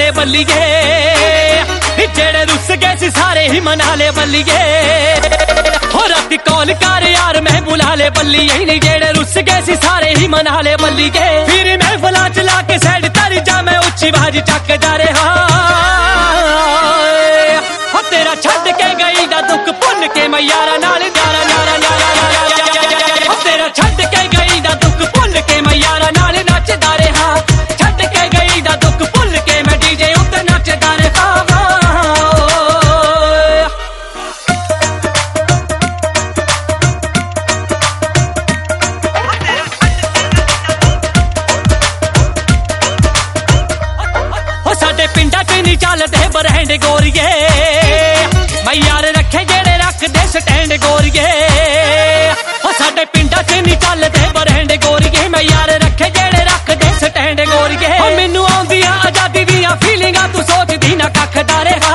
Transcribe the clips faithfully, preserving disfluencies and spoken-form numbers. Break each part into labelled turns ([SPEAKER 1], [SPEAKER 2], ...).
[SPEAKER 1] ले बल्लीए, जेड़े रुस गए सी सारे ही मना ले बल्लीए। हो रात कॉल कर यार मैं बुला ले बल्लीए, नहीं जेड़े रुस गए सी सारे ही मना ले बल्लीए। फिर महफिल चला के साइड तारी जा मैं उच्ची बाजी चक जा रहा। हो तेरा छड्ड के गई दा दुख भुल के मैं यारा नाल यारा यारा यारा यारा। हो तेरा छड्ड के गई दा दुख भुल के मैं यारा नाल नचदा रहा। छड्ड के गई दा दुख भुल के मैं डीजे उत्ते नचदा रहा। पिंडा च नहीं चलदे ब्रांड गोरिए, मैं यार रखे जेड़े रखदे स्टैंड गोरिए। ओ साडे पिंडा च नहीं चलदे ब्रांड गोरिए, मैं यार रखे जेड़े रखदे स्टैंड गोरिए। ओ मैनू आउंदियां आजादी दियां फीलिंगां तू सोचदी ना कख दा रहा।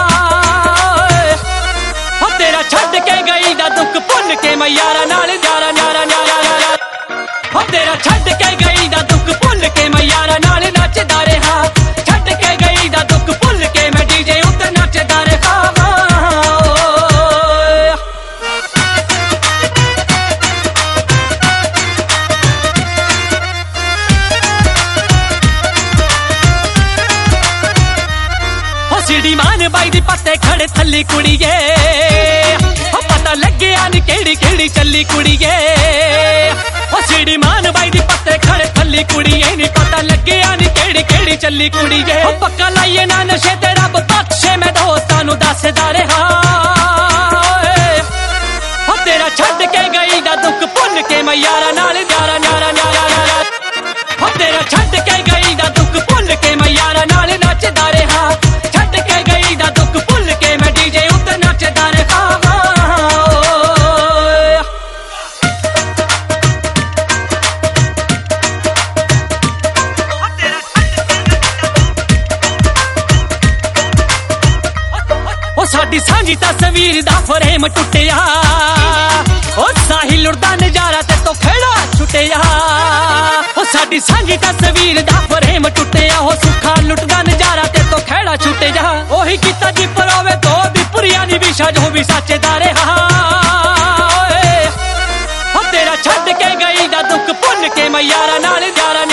[SPEAKER 1] ओ तेरा छड्ड के गई दा दुख भुल के मैं यारा नाल यारा यारा यारा। ओ तेरा छड्ड के गई दा दुख भुल के मैं यारा नाल नचदा रहा। सीढ़ी मान बाई दी पत्ते खड़े थल्ली कुड़ीए, पता लगे नी केड़ी केड़ी चली कुड़ीए। सीढ़ी मान बाई दी पत्ते खड़े थल्ली कुड़ीए, नी पता लगे नी केड़ी केड़ी चली कुड़ीए। पक्का लाइए ना नशे ते रब बख्शे मैं दोस्तां नू दसदा रहा। तेरा छड्ड के गई दा दुख भुल के मैं यारा नाल यारा यारा यारा। तेरा छड्ड के गई दा दुख भुल के मैं यारा नाल नचदा रहा। साडी सांझी तस्वीर दा फ्रेम टुटिया, ओ साहिल उड़दा नजारा ते तो खेड़ा छुटिया। ओ साडी सांझी तस्वीर दा फ्रेम टुटिया, हो सुखा लुटदा नजारा ते तो खेड़ा छुटिया। ओही कीता जी परोवे दो दी पुरिया नी विशा जो भी सचदा रहा। ओ तेरा छड्ड के गई दा दुख भुल के मैं यारा नाल यारा